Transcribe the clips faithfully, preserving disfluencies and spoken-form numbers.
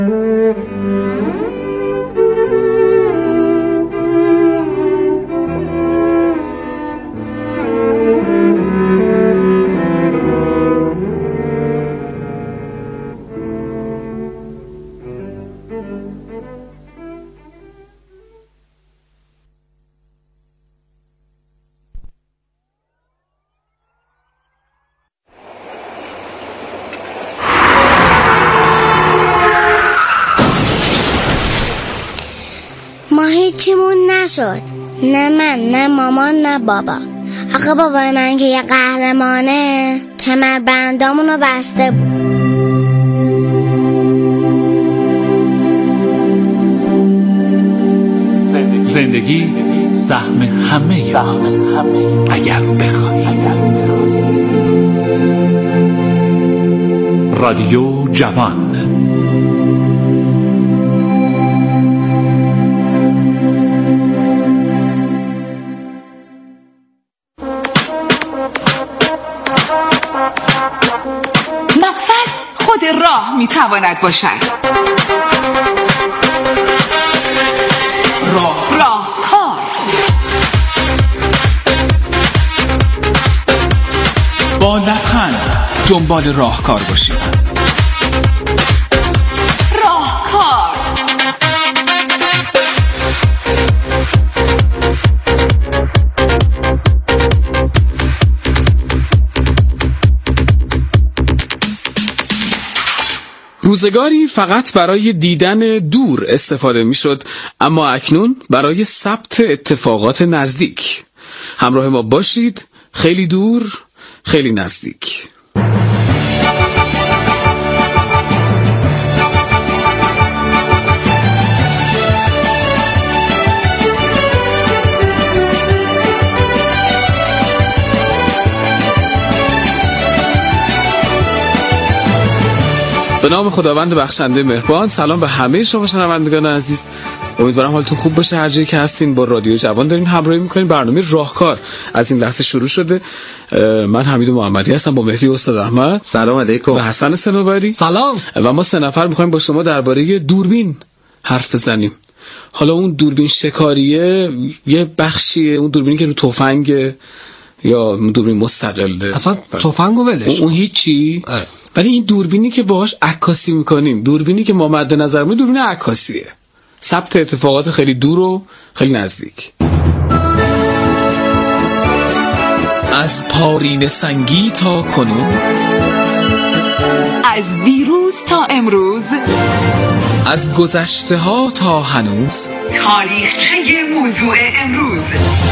هیچیمون نشد، نه من نه مامان نه بابا. آخه بابای من که یه قهرمانه کمربندامونو بسته بود. زندگی سهم همه یاست اگر بخوای. رادیو جوان. مقصد خود راه میتواند باشد. راه راهکار. با لبخند دنبال راهکار باشید. راهکار. روزگاری فقط برای دیدن دور استفاده میشد، اما اکنون برای ثبت اتفاقات نزدیک. همراه ما باشید، خیلی دور، خیلی نزدیک. به نام خداوند بخشنده مهربان. سلام به همه شما شنوندگان عزیز، امیدوارم حالتون خوب باشه. هر جایی که هستین با رادیو جوان داریم همراهی میکنیم. برنامه راهکار از این لحظه شروع شده. من حمید محمدی هستم با مهدی استاد احمد. سلام علیکم. و حسن صنوبری. سلام. و ما سه نفر میخوایم با شما درباره دوربین حرف بزنیم. حالا اون دوربین شکاریه یه بخشیه، اون دوربینی که رو تفنگ یا دوربین مستقله، اصلا تفنگو ولش اون هیچی. ولی این دوربینی که باهاش عکاسی میکنیم، دوربینی که ما مد نظر می‌گیریم، دوربین عکاسیه، ثبت اتفاقات خیلی دور و خیلی نزدیک. از پارین سنگی تا کنون، از دیروز تا امروز، از گذشته ها تا هنوز، تاریخچه موضوع امروز.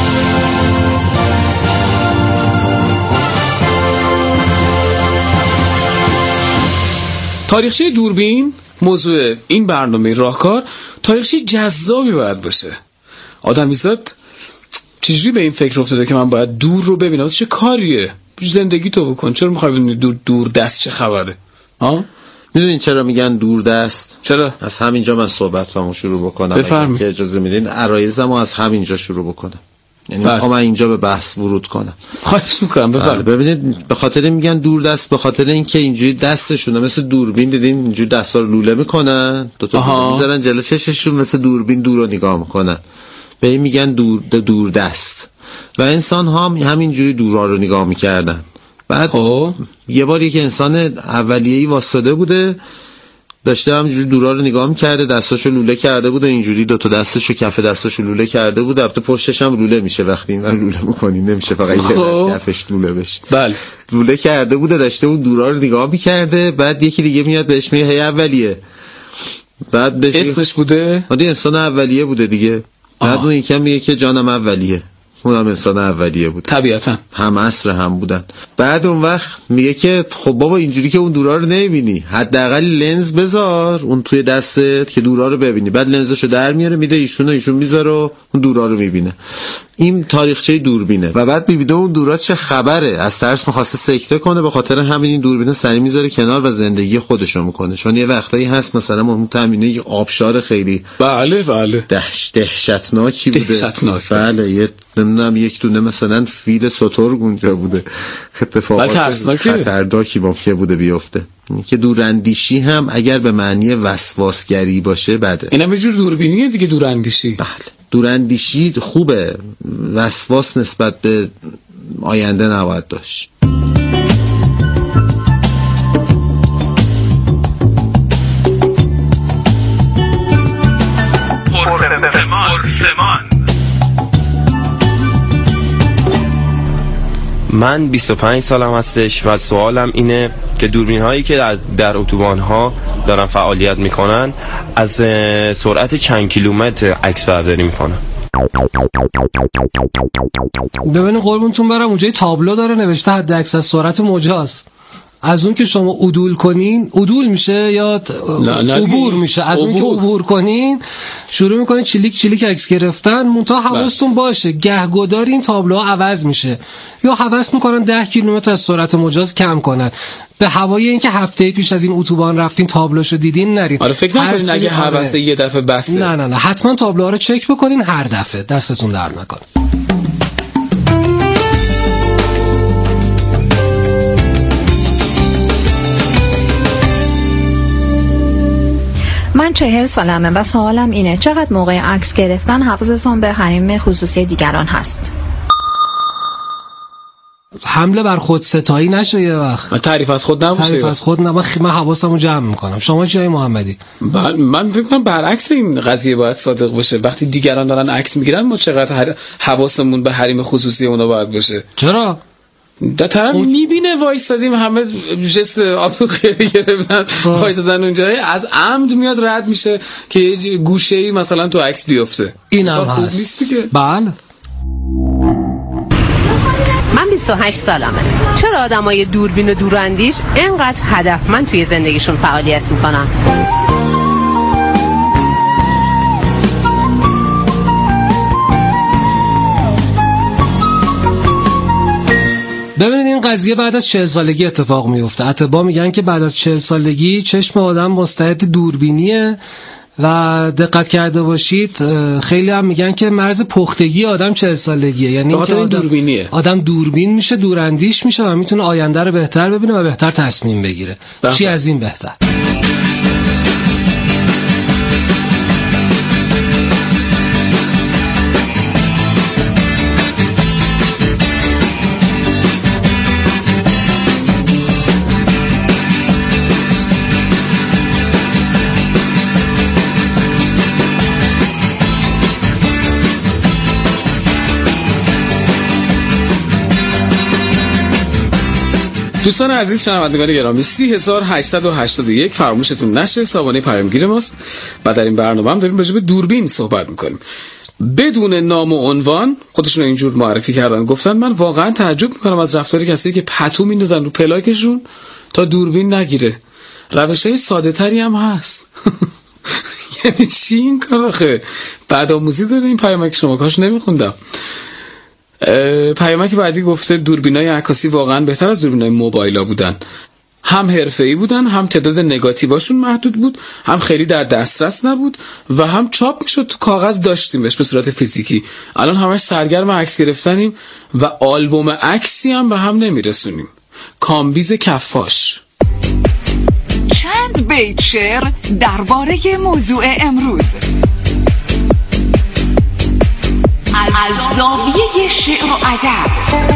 تاریخچه دوربین موضوع این برنامه راهکار. تاریخچه جذابی باید باشه. آدمیزاد چجوری به این فکر افتاده که من باید دور رو ببینم؟ چه کاریه؟ زندگی تو بکن. چرا میخوای بدونی دور دور دست چه خبره؟ ها؟ میدونین چرا میگن دور دست؟ چرا؟ از همینجا من صحبتامو شروع بکنم. بفرمایید. که اجازه میدین عرایزمو از همینجا شروع بکنم. یعنی میخوام اینجا به بحث ورود کنم. خواهش میکنم بفرمایید. ببینید، به خاطر میگن دور دست، به خاطر اینکه اینجوری دستشونه مثل دوربین، دیدین اینجوری دستا رو لوله میکنن، دو تا میذارن جلوی چششون مثل دوربین دور رو نگاه میکنن. به این میگن دور دور دست. و انسان ها همینجوری دورا رو نگاه میکردن. بعد خب یه باری که انسان اولیه‌ای واسطه بوده، داشته همینجوری دورا رو نگاه می‌کرده، دستاشو لوله کرده بود و اینجوری دو تا دستاشو کف دستاشو لوله کرده بود. البته پشتش هم لوله میشه وقتی اینو لوله می‌کنی، نمیشه فقط یه کفش لوله بشه. بله، لوله کرده بود، داشته اون دورا رو نگاه می‌کرده. بعد یکی دیگه میاد بهش میگه هی اولیه. بعد بهش اسمش بوده؟ اون انسان اولیه بوده دیگه. بعد اون یکم میگه که جانم اولیه. اونم انسان اولیه بود، طبیعتا هم عصر هم بودن. بعد اون وقت میگه که خب بابا اینجوری که اون دورا رو نمیبینی، حداقل لنز بذار اون توی دستت که دورا رو ببینی. بعد لنزشو در میاره میده ایشونو، ایشون میذاره و اون دورا رو میبینه. این تاریخچه دوربینه. و بعد میبینه اون دورا چه خبره، از ترس میخواسته سکته کنه، به خاطر همین این دوربینو سری میذاره کنار و زندگی خودشو میکنه. چون یه وقتایی هست مثلا اون تامینه یه آبشار خیلی بله بله دهش دهشتناکی بوده. دهشتناک. بله، یه نمیدونم یک دونه مثلا فیل سترگ اونجا بوده، اتفاقات خطرناکی ممکنه بوده بیفته. که دوراندیشی هم اگر به معنی وسواسگری باشه بده. اینم یه جور دوربینیه دیگه دوراندیشی. بله دوراندیشی خوبه، وسواس نسبت به آینده نباید داشت. من بیست و پنج سالم هستش و سوالم اینه که دوربین هایی که در, در اتوبان ها دارن فعالیت میکنن از سرعت چند کیلومتر عکس برداری میکنن؟ ببینید قربونتون برم اونجا تابلو داره نوشته حد اکثر سرعت موجاست. از اون که شما عدول کنین عدول میشه یا عبور میشه، از اون که عبور کنین شروع میکنین چلیک چلیک عکس گرفتن. منتها حواستون باشه گهگداری این تابلوها عوض میشه، یا حواس میکنن ده کیلومتر از سرعت مجاز کم کنن. به هوای اینکه هفته پیش از این اتوبان رفتین تابلوشو دیدین نرین. آره فکر نکنین اگه حواس یه دفعه بسه. نه نه نه حتما تابلوها رو چک بکنین هر دفعه، دستتون درد نکنه. من چهل سالمه و سوالم اینه چقدر موقع عکس گرفتن حواستون به حریم خصوصی دیگران هست؟ حمله بر خود ستایی نشه یه وقت. تعریف از خود نباشه. تعریف از خود نباشه. من حواسمو جمع میکنم. شما چیه محمدی؟ من فکر کنم برعکس این قضیه باید صادق باشه. وقتی دیگران دارن عکس میگیرن ما چقدر حواسمون به حریم خصوصی اونا باید باشه. چرا؟ در طرف اون... میبینه وایستادیم همه جست آبتو خیلی گرفتن وایستادن اونجایی، از عمد میاد رد میشه که یه گوشه‌ای مثلا تو عکس بیفته. اینم هست. بله. من بیست و هشت سالمه. چرا آدمای دوربین و دوراندیش اینقدر هدفمند توی زندگیشون فعالیت میکنن؟ ببینید این قضیه بعد از چهل سالگی اتفاق میفته. اتباع میگن که بعد از چهل سالگی چشم آدم مستعد دوربینیه و دقت کرده باشید خیلی هم میگن که مرز پختگی آدم چهل سالگیه، یعنی اینکه آدم دوربینیه. آدم دوربین میشه، دوراندیش میشه و میتونه آینده رو بهتر ببینه و بهتر تصمیم بگیره. بله. چی از این بهتر؟ دوستان عزیز شنوندگان گرامی، سی هزار و هشتصد و هشتاد و یک فراموشتون نشه سامانه پیامگیر ماست و در این برنامه هم داریم راجع به دوربین صحبت میکنیم. بدون نام و عنوان خودشون اینجور معرفی کردن، گفتن من واقعا تعجب میکنم از رفتار کسایی که پتو میندازن رو پلاکشون تا دوربین نگیره. روش‌های ساده‌تری هم هست. یعنی چی این کار آخه؟ بعد آموزی داره این پیامک شما کاش نمیخوندم. پیامک بعدی گفته دوربینای عکاسی واقعا بهتر از دوربینای موبایلا بودن. هم حرفه‌ای بودن، هم تعداد نگاتیواشون محدود بود، هم خیلی در دسترس نبود و هم چاپ میشد تو کاغذ داشتیمش به صورت فیزیکی. الان همش سرگرم عکس گرفتنیم و آلبوم عکسی هم به هم نمیرسونیم. کامبیز کفاش. چند بیت شعر درباره موضوع امروز از زاویه شعر و ادب.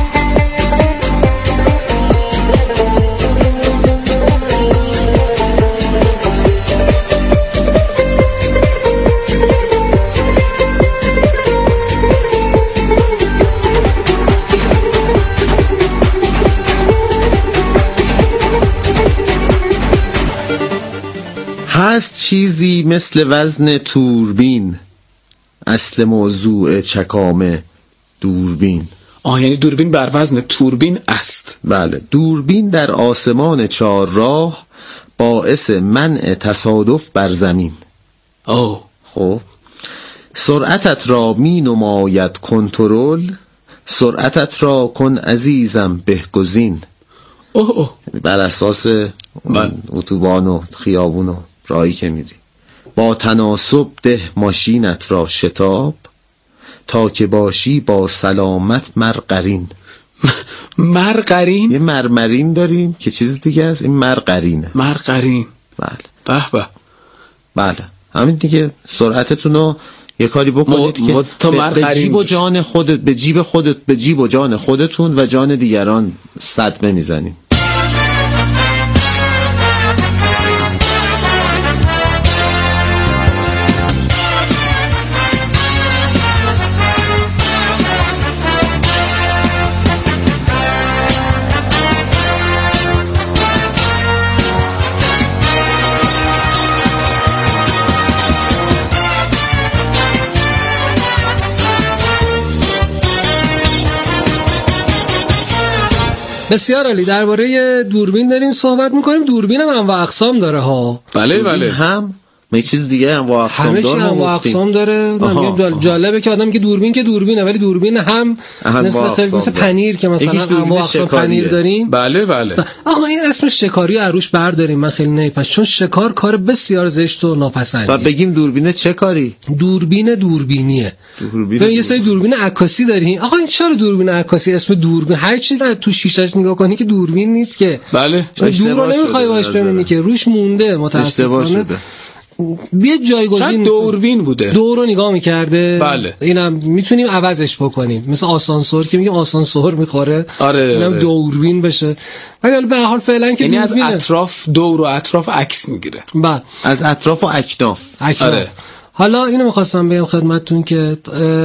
هست چیزی مثل وزن توربین، اصل موضوع چکامه دوربین. آه یعنی دوربین بر وزن توربین است. بله. دوربین در آسمان چهار راه باعث منع تصادف بر زمین. اوه خب سرعتت را می نماید کنترل، سرعتت را کن عزیزم بهگزین. اوه اوه بر اساس اتوبان و خیابون و راهی که میری. با تناسب ده ماشینت را شتاب، تا که باشی با سلامت مرقرین. مرقرین؟ یه مرمرین داریم که چیز دیگه است، این مرقرینه. مرقرین. بله. به به. بله همین دیگه. سرعتتون رو یه کاری بکنید م... که ب... به جیب و جان خودت به جیب خودت به جیب و جان خودتون و جان دیگران صدمه میزنید. بسیار عالی. درباره دوربین داریم صحبت میکنیم. دوربین هم انواع اقسام داره ها. بله بله. هم یه چیز دیگه هم انواع اقسام داره. همه انواع اقسام داره. جالبه که آدم که دوربین که دوربینه ولی دوربین هم مثل مثل پنیر که مثلا انواع اقسام پنیر داریم. بله بله. آقا این اسم شکاری عروش برداریم. من خیلی نمیپسندم چون شکار کار بسیار زشت و ناپسندیه. و بگیم دوربین چه کاری؟ دوربین دوربینیه. دوربین یه سری دوربین عکاسی داریم. آقا این چرا دوربین عکاسی اسم دوربین؟ هر چی تو شیشه‌اش نگاه کنی که دوربین نیست که. بله. دور رو نمیخوای باش ببینی که روش مونده متأسفانه. بیا جایگزین دوربین بوده. دور رو نگاه می‌کرده. بله. اینم میتونیم عوضش بکنیم. مثل آسانسور که میگیم آسانسور میخوره. آره. اینم آره. دوربین بشه. ولی به هر حال فعلا که یعنی از اطراف دور و اطراف عکس میگیره. بله. از اطراف و اکناف. اکناف. آره. حالا اینو میخواستم بگم خدمتتون که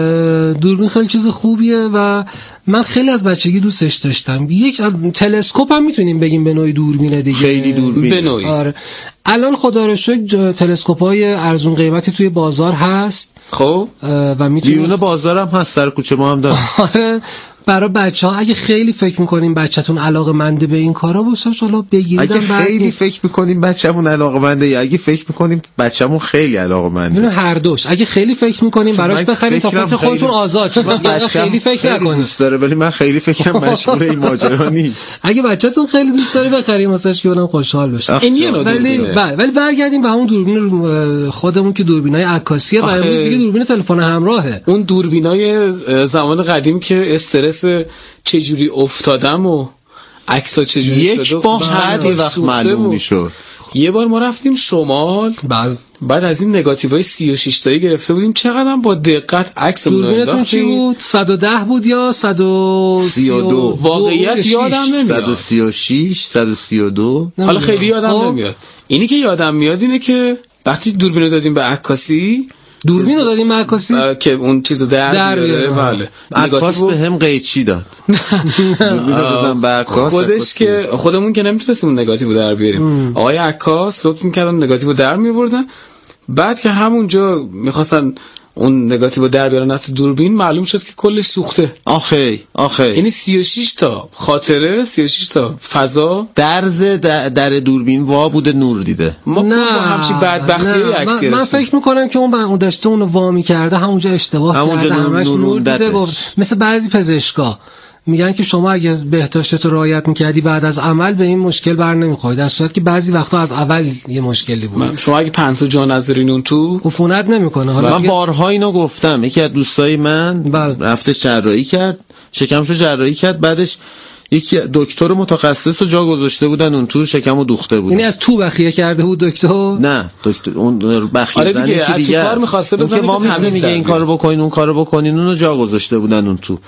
دوربین خیلی چیز خوبیه و من خیلی از بچگی دوستش داشتم. یک تلسکوپ هم میتونیم بگیم به نوعی دوربینه دیگه. خیلی دوربین. به نوعی. آره. الان خدا رو شکر تلسکوپ‌های ارزون قیمتی توی بازار هست. خب و میتونیم بیرون بازار هم هست، سر کوچه ما هم داره. آره. برای بچه‌ها اگه خیلی فکر می‌کنین بچه‌تون علاقه‌منده به این کارا واسش حالا بگیرید. اگه خیلی نیست. فکر می‌کنین بچه‌مون علاقه‌منده یا اگه فکر می‌کنین بچه‌مون خیلی علاقه‌منده. اینو هر دوش. اگه خیلی فکر می‌کنین براش بخرید تا خودتون خودتون آزاد شید. اگه خیلی فکر نکنین. دوست داره ولی من خیلی فکرم مشغول این ماجرا نیست. اگه بچه‌تون خیلی دوست داره بخرید واسش که اونم خوشحال بشه. این یه ولی بله ولی برگردیم به همون دوربین خودمون که دوربینای عکاسیه و امروز دیگه دوربین تلفن همراهه. اون دوربینای زمان قدیم که استرس چجوری افتادم و عکس‌ها چجوری شد یک بار بعد یه وقت معلوم میشد. یه بار ما رفتیم شمال. بله. بعد از این نگاتیوهای سی و شش تایی گرفته بودیم چقدر با دقت عکسمون رو انداختیم. چی بود؟ صد و ده بود یا صد و سی و دو؟ واقعیت یادم نمیاد. صد و سی و شش صد و سی و دو حالا خیلی یادم نمیاد. اینی که یادم میاد اینه که وقتی دوربین رو دادیم به عکاسی، دوربین رو دادیم عکاسی که اون چیزو در, در بیاره. بله. عکاس به هم قیچی داد. دوربین رو دادم به عکاس. خودش که خودمون که نمیتونستیم اون نگاتیو در بیاریم. آقای عکاس لطف می‌کردن نگاتیو در می‌آوردن. بعد که همونجا می‌خواستن اون نگاتیو در بیارن از دوربین معلوم شد که کلش سوخته. آخه آخه یعنی سی و شش تا خاطره، سی و شش تا فضا درز در دوربین وا بوده نور دیده. ما نه همچی بدبختی عکس من, من فکر میکنم که اون اون داشته اونو وا می‌کرده همونجا اشتباه همونجا کرده، همش نور, نور دیده گفت. مثل بعضی پزشکا میگن که شما اگه بهداشتت رو رعایت میکردی بعد از عمل به این مشکل بر نمیخوری، در صورتی که بعضی وقتا از اول یه مشکلی بود. شما اگه پنسو جا نذارین اون تو عفونت نمیکنه. حالا من بارها اینو گفتم. یکی از دوستای من بل. رفته جراحی کرد، شکمشو جراحی کرد، بعدش یکی دکتر متخصص رو جا گذاشته بودن اون تو، شکمو دوخته بود. یعنی از تو بخیه کرده بود دکتر؟ نه دکتر اون بخیه آره زنی که دیگه کار می‌خواسته بزنه که وامیزه میگه این کارو بکنین اون کارو بکنین، اونو جا گذاشته بودن اون تو.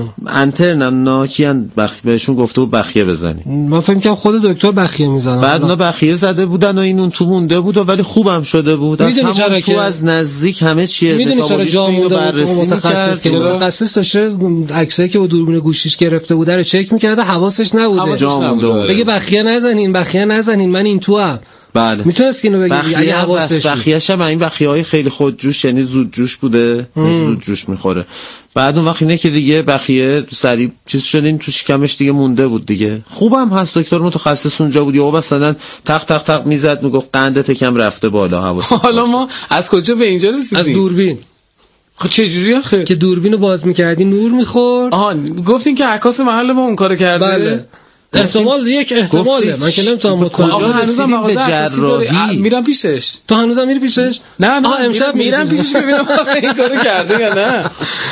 انترنم ناکیان بخیه بهشون گفته بود بخیه بزنین. من فکر می‌کنم خود دکتر بخیه میزنه. بعد اونا بخیه زده بودن و این اون تو مونده بود ولی خوبم شده بود. از همون تو از نزدیک همه چیه متابولیسم بررسی متخصص که متخصص داشته عکسایی که با دوربین گوشیش گرفته بود رو چک می‌کرده، حواسش نبود. بگه بخیه نزنین بخیه نزنین من این تو هم بله میتونست که اینو بگه اگه حواسش بخیه‌ش هم این بخیه‌های خیلی خودجوش یعنی زود جوش بوده، زود جوش میخوره. بعد اون وقت اینه که دیگه بخیه سریع چیز شدین تو شکمش دیگه مونده بود دیگه. خوبم هست دکتر متخصص اونجا بود، یا مثلا تق تق تق میزد میگفت قندت کم رفته بالا. حالا ما از کجا به اینجا رسیدیم؟ از دوربین. خب چه جوری آخه که دوربینو باز می‌کردی نور می‌خورد؟ آها گفتین که عکاس محل ما اون کارو کرده. بله. احتمال یک احتماله، من که نمیتونم مطمئن آقا هنوزم مغازه عکاسی داره، میرم پیشش. تو هنوزم میری پیشش؟ نه نه امشب میرم پیشش ببینم این کارو کرده یا نه.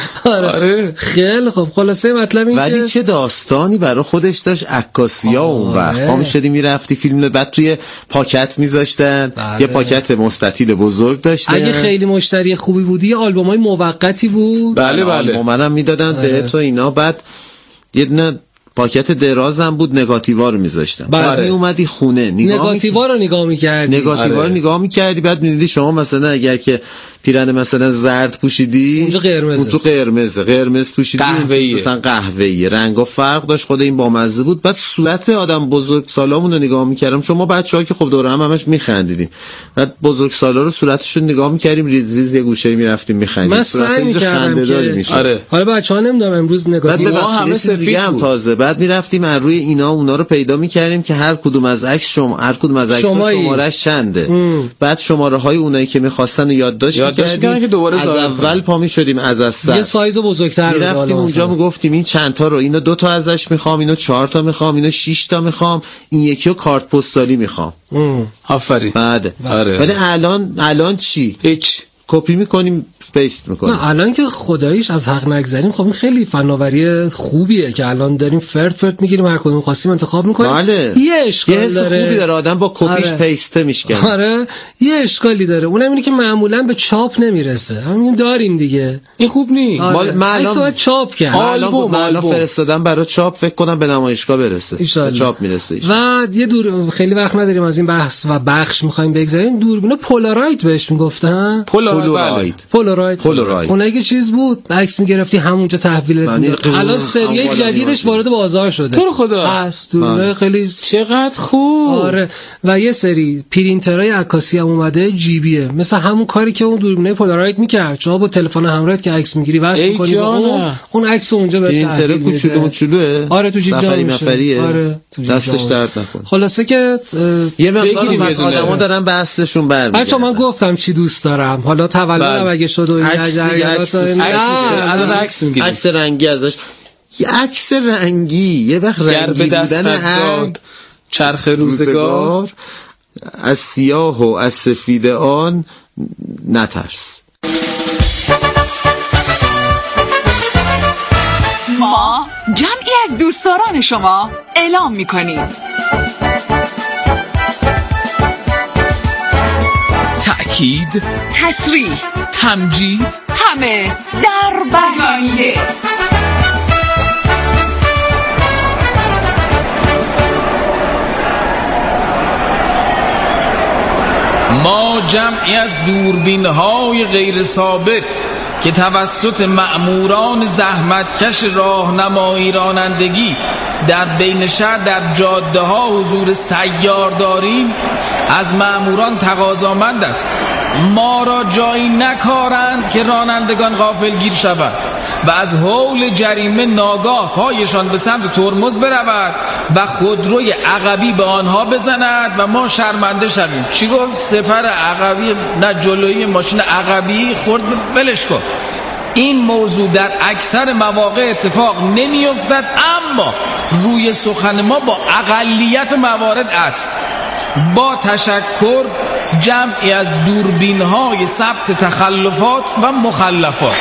آره خیلی خوب. خلاصه مطلب این ولی چه داستانی برای خودش داشت عکاسی‌ها اون وقت. ما میشدی میرفتی فیلم بعد توی پاکت میذاشتن، یه پاکت مستطیل بزرگ داشتن. اگه خیلی مشتری خوبی بودی یه آلبومای موقتی بود. بله بله. منم میدادن بهت و اینا. بعد یه دونه پاکت درازم بود، نگاتیوا رو میذاشتن. بعد می اومدی خونه نگاه نگاتیوا رو نگاه می‌کردی. نگاتیوا رو نگاه می‌کردی، بعد می‌دیدی شما مثلا اگر که پیرن مثلا زرد پوشیدی اونجا قرمزه، اون تو قرمزه، قرمز پوشیدی قهوه‌ای، مثلا قهوه‌ای، رنگا فرق داشت، خود این بامزه بود. بعد صورت آدم بزرگسالامون رو نگاه می‌کردم، شما بچه‌ها که خب دور هم همش می‌خندیدیم، بعد بزرگسالا رو صورتشون نگاه می‌کردیم، ریز ریز یه گوشه می‌رفتیم می‌خندیدیم، صورت خنده‌داری می‌شد. آره. حالا بچه‌ها نمی‌دونم امروز نگاتیوا همه سفید هم تازه. بعد می‌رفتیم از روی اینا اونا رو پیدا می‌کردیم که هر کدوم از عکس شما هر کدوم از عکس‌ها شماره‌اش چنده. بعد شماره‌های اونایی که می‌خواستن یادداشت می‌کردیم، از اول پا می شدیم از از یه سایز بزرگتر می رفتیم اونجا می گفتیم این چند تا رو، اینو دو تا ازش میخوام، اینو چهار تا میخوام، اینو شش تا میخوام، این یکی رو کارت پستالی میخوام. آفرین. بعد ولی الان الان چی؟ هیچ. کپی میکنیم پیست میکنیم. نه الان که خداییش از حق نگذریم، خب این خیلی فناوری خوبیه که الان داریم فرد فرد میگیریم، هر کدوم خواستیم انتخاب میکنیم. بله. یه اشکال یه داره، خوبی داره، آدم با کپیش آره. پیسته میشکنه. آره یه اشکالی داره، اونم اینه که معمولا به چاپ نمیرسه. همین داریم دیگه، این خوب نیست. آره. من الان چاپ کرد، الان الان فرستادم برای چاپ، فکر کنم به نمایشگاه برسه، به چاپ میرسه. و یه دور خیلی وقت نداریم از این بحث و بخش میخوایم بگذریم. دوربین پولاراید بهش میگفتن. پولاراید پولاراید پولاراید اون اگه چیز بود عکس میگرفتی همونجا تحویلت میداد. الان سری جدیدش وارد بازار شده. تو خدا بس دوربین خیلی چقدر خوب. آره و یه سری پرینترهای عکاسی هم اومده جیبیه، مثل همون کاری که اون دوربین پولاراید میکرد. شما با تلفن همراهت که عکس میگیری واسه میکنی اون اون عکس اونجا به پرینتر کوچولو کوچولوه. آره تو جیب جا میشه. آره دستش درد نکنه. خلاصه که یه مقدار از آدما دارن بحثشون برمیگردن. بچا من گفتم چی دوست دارم، حالا تولدم اگه شد و عکس میگیری، عکس رنگی ازش، یه عکس رنگی یه وقت رنگی بودن هنگ چرخ روزگار، از سیاه و از سفید آن نترس. ما جمعی از دوستداران شما اعلام میکنیم تأکید، تصریح، تمجید، همه در بیانیه. ما جمعی از دوربین‌های غیر ثابت که توسط مأموران زحمتکش راهنمایی رانندگی در بین شهر در جاده ها حضور سیار داریم، از مأموران تقاضامند است ما را جایی نکارند که رانندگان غافلگیر شوند و از حول جریمه ناگاه پایشان به سمت ترمز برود و خودروی عقبی به آنها بزند و ما شرمنده شویم. چی گفت؟ سپر عقبی، نه جلویی ماشین عقبی خورد بلش کن. این موضوع در اکثر مواقع اتفاق نمی افتد، اما روی سخن ما با اقلیت موارد است. با تشکر، جمعی از دوربین های ثبت تخلفات و مخلفات.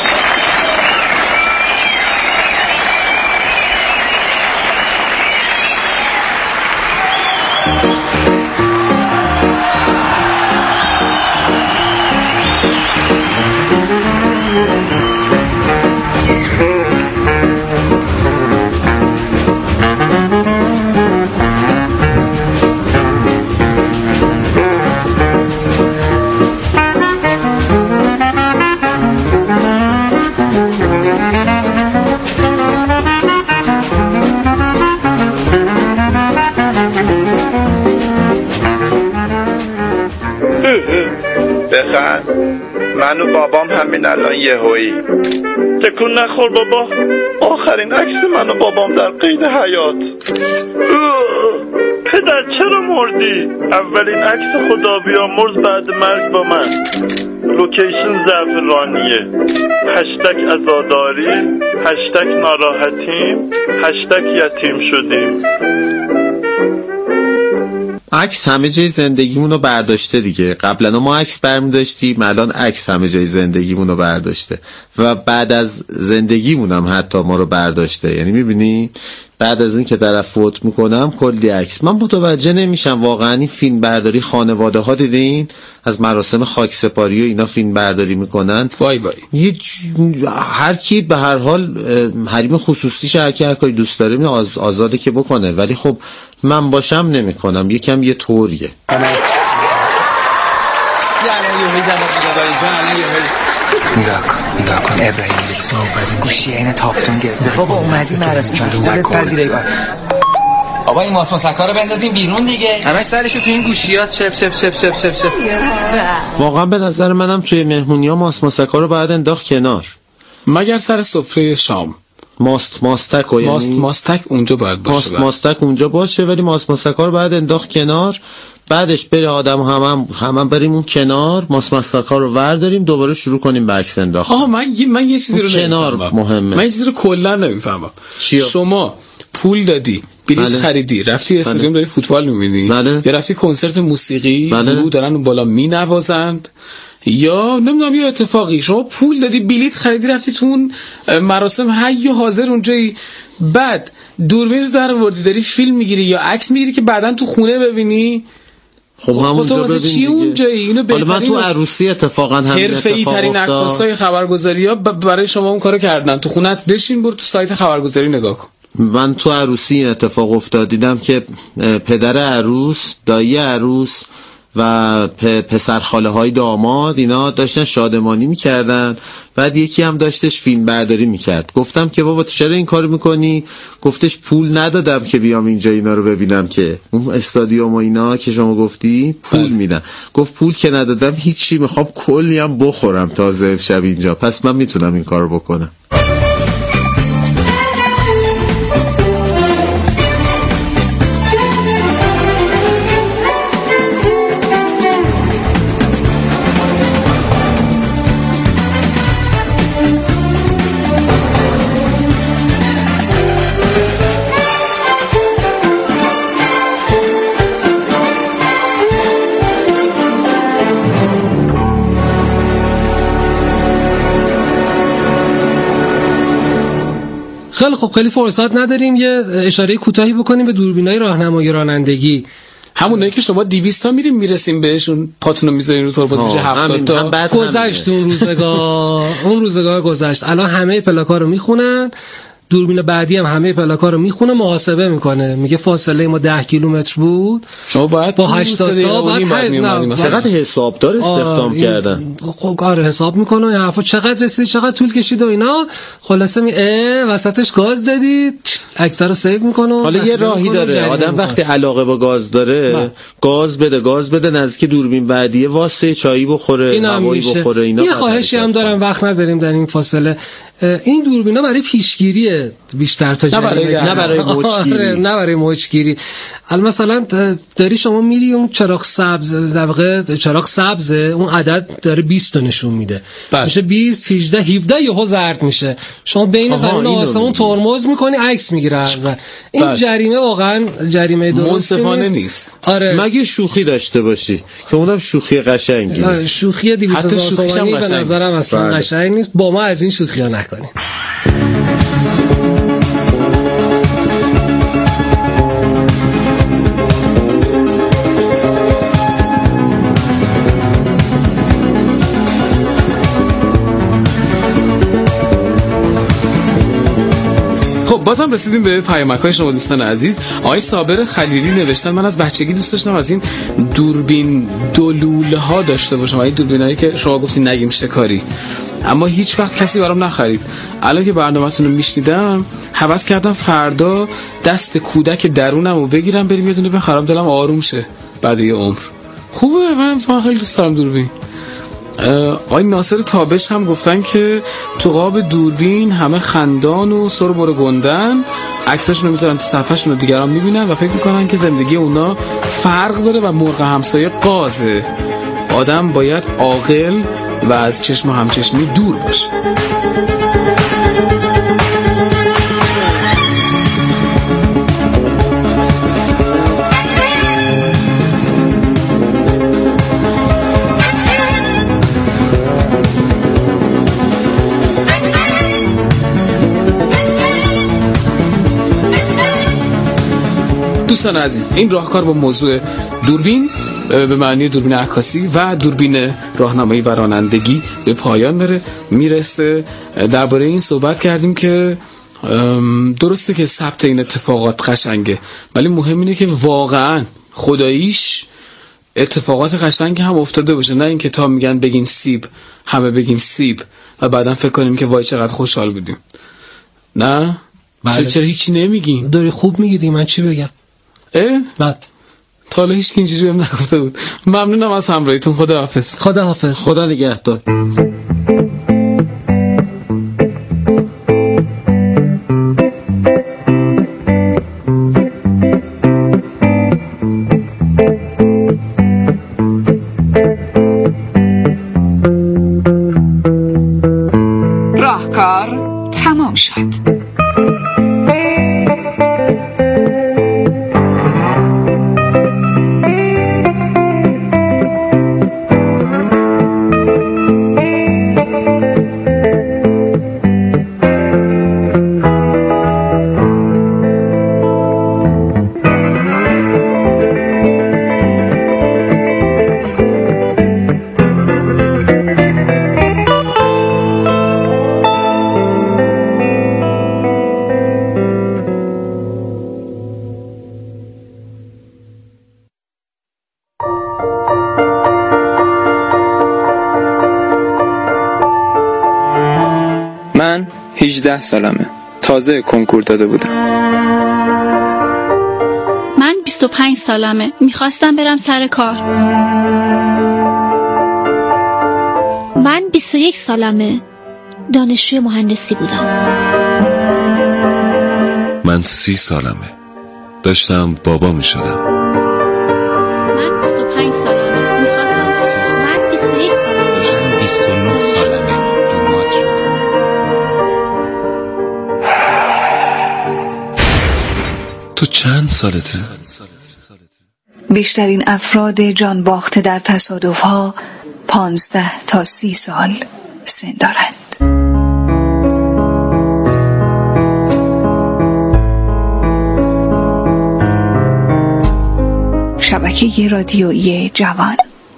بخند، من و بابام همین الان یهویی. تکون نخور بابا، آخرین عکس من و بابام در قید حیات. پدر چرا مردی؟ اولین عکس خدا بیامرز بعد مرگ با من. لوکیشن زعفرانیه. هشتگ عزاداری، هشتگ ناراحتیم، هشتگ یتیم شدیم. عکس همه جای زندگیمون رو برداشته دیگه. قبلا ما عکس برمی داشتیم، الان عکس همه جای زندگیمون رو برداشته و بعد از زندگیمون هم حتی ما رو برداشته. یعنی میبینی بعد از این که طرف فوت میکنم کلی عکس. من متوجه نمیشم واقعا این فیلم برداری خانواده ها دیدین از مراسم خاکسپاری و اینا فیلم برداری میکنن. وای وای یه ج... هر کی به هر حال حریم خصوصیش هر کی هر کاری دوست داره می آز... آزاده که بکنه، ولی خب من باشم نمیکنم. یکم یه طوریه. نگاه کن نگاه کن ابراهیم گوشی این تافتون گرفته. بابا اومدی مراسم خودت پذیرایی کن. بابا این ماس مسکا رو بندازیم بیرون دیگه. همش سرشو تو این گوشیات چپ چپ چپ چپ چپ چپ. واقعا به نظر منم توی مهمونی‌ها ماس مسکا رو بعد انداخت کنار، مگر سر سفره شام. ماست ماستک و یعنی ماست ماستک اونجا باید باشه. ماست ماستک اونجا باشه ولی ماست ماستکا رو بعد انداخت کنار. بعدش بره آدم همم همم بریم اون کنار، ماست ماستکا رو ورداریم دوباره شروع کنیم به عکس انداختن. آها من من یه چیزی رو کنار مهمه. من یه چیزی رو کلا نمیفهمم. شما پول دادی، بلیط بله. خریدی، رفتی استادیوم بله. داری فوتبال می‌بینی بله. یا رفتی کنسرت موسیقی بله. گروه دارن اون بالا مینوازند، یا نمیدونم یه اتفاقی شما پول دادی بلیط خریدی رفتی تو اون مراسم حی و حاضر اونجایی، بعد دوربین رو در آوردی داری فیلم میگیری یا عکس میگیری که بعداً تو خونه ببینی. خب هم اونجا ببین دیگه. اونجایی اینو بهترین من تو عروسی اتفاقا هم حرفه‌ای ترین عکاسای خبرگزاری‌ها برای شما اون کارو کردن. تو خونت بشین برو تو سایت خبرگزاری نگاه کن. من تو عروسی اتفاق افتاد دیدم که پدر عروس، دایی عروس و پسر خاله های داماد اینا داشتن شادمانی میکردن، بعد یکی هم داشتش فیلم برداری میکرد. گفتم که بابا تو چرا این کارو میکنی؟ گفتش پول ندادم که بیام اینجا اینا رو ببینم، که اون استادیوم و اینا که شما گفتی پول میدن. گفت پول که ندادم هیچی، میخوام کلی هم بخورم تازه شب اینجا، پس من میتونم این کارو بکنم. خیلی خب خیلی فرصت نداریم، یه اشاره کوتاهی بکنیم به دوربینای راهنمایی رانندگی. همونایی که شما دویست تا میریم میرسیم بهشون، پاتونو میذارین رو تربت میشه هفتاد تا. گذشت اون روزگار اون روزگار گذشت. الان همه پلاکا رو میخونن، دوربین بعدی هم همه پلاکا رو میخونه، محاسبه میکنه، میگه فاصله ما ده کیلومتر بود، شما باید با هشتاد تا بعد چقدر حسابدار استخدام کردن. خب آره حساب میکنه این حرفا، چقدر رسیدی چقدر طول کشید و اینا. خلاصه می وسطش گاز دادید، عکس رو سیو میکنه. حالا یه راهی داره آدم وقتی علاقه با گاز داره با. گاز بده گاز بده نزدیک دوربین بعدیه واسه چایی بخوره، هوایی بخوره. اینا یه خواهشی هم دارم، وقت نداریم در این فاصله. این دوربینا برای پیشگیریه بیشتر تا جلوه، نه برای موجگیری. نه برای موجگیری. الان مثلا داری شما میری اون چراغ سبز، در واقع چراغ سبز اون عدد داره بیست تا نشون میده، بله. میشه بیست هجده هفده یهو زرد میشه، شما بین زمین و آسمون ترمز میکنی عکس میگیره ازن. این بله. جریمه واقعا جریمه درستی نیست. نیست آره مگه شوخی داشته باشی که اونم شوخی قشنگی، شوخی دویست هزار تومانی به نظرم اصلا بله. قشنگ نیست. با ما از این شوخی‌ها نکنیم. بازم رسیدیم به پیامک‌های شما دوستان عزیز. آقای صابر خلیلی نوشتن من از بچگی دوست داشتم از این دوربین دولوله ها داشته باشم، این دوربینایی که شما گفتین نگیم شکاری، اما هیچ وقت کسی برام نخرید. الان که برنامه‌تون رو میشنیدم هوس کردم فردا دست کودک درونمو بگیرم بریم یه دونه بخرم، دلم آروم شه بعد یه عمر. خوبه، من خیلی دوست دارم دوربین. آقای ناصر تابش هم گفتن که تو قاب دوربین همه خندان و سر بر گندن، عکساشون رو میذارن تو صفحه‌شون و دیگران میبینن و فکر میکنن که زندگی اونا فرق داره و مرغ همسایه قازه. آدم باید عاقل و از چشم و همچشمی دور باشه. دوستان عزیز، این راهکار با موضوع دوربین به معنی دوربین عکاسی و دوربین راهنمایی و رانندگی به پایان داره میرسه. درباره این صحبت کردیم که درسته که ثبت این اتفاقات قشنگه، ولی مهم اینه که واقعا خداییش اتفاقات قشنگ هم افتاده باشه، نه اینکه تا میگن بگین سیب همه بگیم سیب و بعدم فکر کنیم که وای چقدر خوشحال بودیم. نه بله. چرا هیچی نمیگین؟ داری خوب میگی، من چی بگم؟ اه؟ بعد تا حالا هیچ که اینجوری بهم نگفته بود. ممنونم از همراهیتون. خدا حافظ. خدا حافظ. خدا نگهدار. راهکار تمام شد. من هجده سالمه، تازه کنکور داده بودم. من بیست و پنج سالمه، میخواستم برم سر کار. من بیست و یک سالمه، دانشجوی مهندسی بودم. من سی سالمه، داشتم بابا میشدم. من بیست و پنج سالمه، میخواستم. من بیست و یک سالمه، داشتم بیست و نه سالمه، دومات شدم. تو چند سالته؟ بیشترین افراد جان باخته در تصادف‌ها پانزده تا سی سال سن دارند. شبکه رادیویی جوان.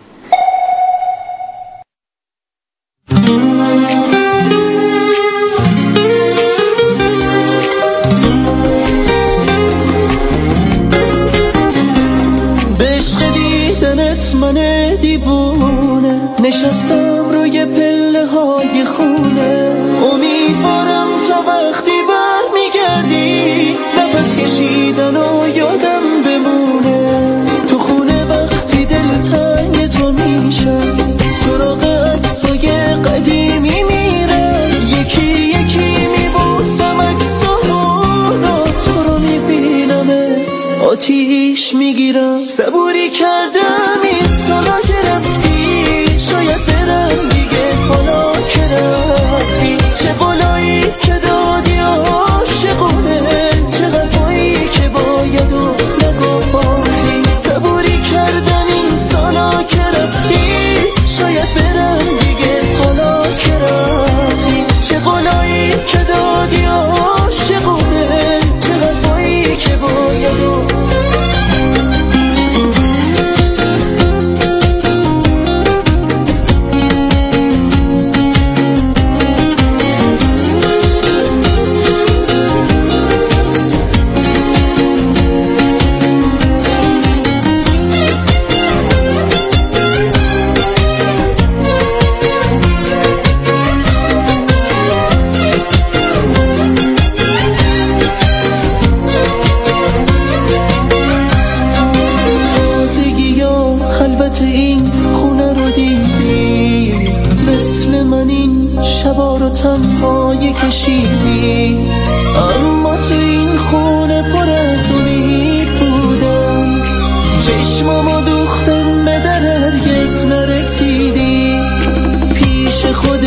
من دیوونه نشستم روی پله های خونه، امیدوارم تا وقتی بر میگردی نفس کشیدن و یادم بمونه. تو خونه وقتی دل تنگ تو میشم، سراغ عکسای قدیمی میرم، یکی یکی میبوسم عکسامونو، تو رو میبینمت آتیش میگیرم. صبوری کردم این سالا که رفتی، شاید برم دیگه حالا که رفتی. چه قولایی که دادی عاشقونه، چه قفایی که باید و نگفتی. صبوری کردم این سالا که رفتی، شاید برم دیگه حالا که رفتی. چه قولایی که دادی عاشقونه، چه قفایی که باید و شبا رو تنهایی کشیدی، اما تو این خونه پر از امید بودم. چشمامو دوختم به در هرگز نرسیدی، پیش خود